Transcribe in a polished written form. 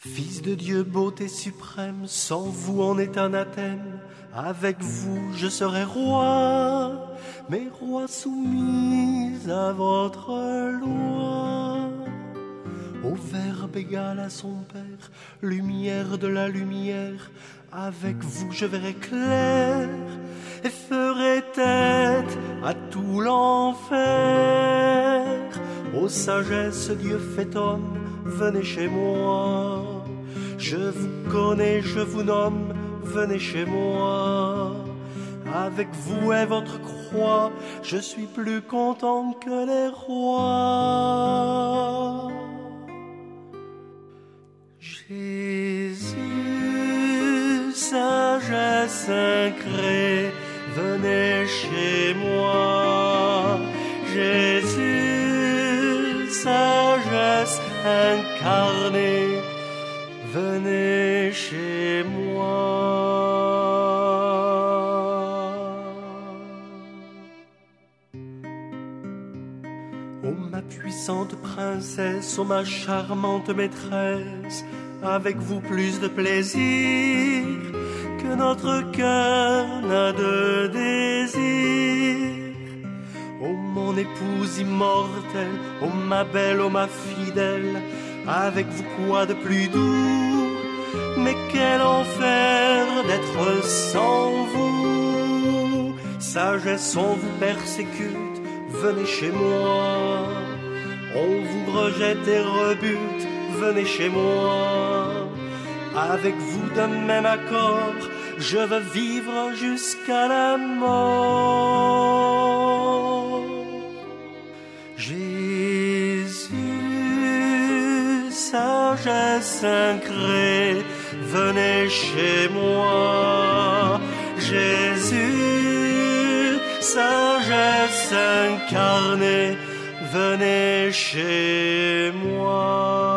Fils de Dieu, beauté suprême, sans vous on est anathème. Avec vous je serai roi, mais roi soumis à votre loi. Au Verbe égal à son Père, lumière de la lumière, avec vous je verrai clair et ferai tête à tout l'enfer. Ô sagesse, Dieu fait homme, venez chez moi. Je vous connais, je vous nomme, venez chez moi. Avec vous et votre croix, je suis plus content que les rois. Jésus, sagesse sacrée, venez chez moi. Jésus, sagesse incarnée, venez chez moi. Ô ma puissante princesse, ô ma charmante maîtresse, avec vous plus de plaisir que notre cœur n'a de désir. Ô mon épouse immortelle, ô ma belle, ô ma fidèle, avec vous quoi de plus doux? Mais quel enfer d'être sans vous. Sagesse, on vous persécute, venez chez moi. On vous rejette et rebute, venez chez moi. Avec vous d'un même accord, je veux vivre jusqu'à la mort. Jésus, sagesse sacrée, venez chez moi. Jésus, sagesse incarnée, venez chez moi.